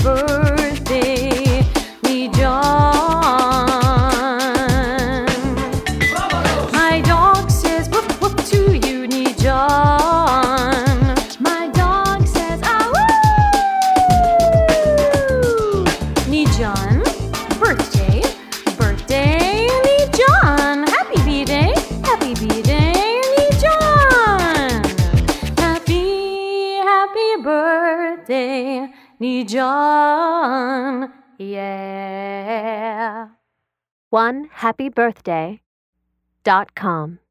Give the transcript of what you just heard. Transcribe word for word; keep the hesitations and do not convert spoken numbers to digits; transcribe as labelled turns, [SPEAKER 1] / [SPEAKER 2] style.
[SPEAKER 1] birthday, Ni John. My dog says woof woof to you, Ni John. My dog says ah woo. Ni John, birthday, birthday, Ni John. Happy B-Day, happy B-Day, Ni John. Happy, happy birthday, Ni John. Yeah.
[SPEAKER 2] one happy birthday dot com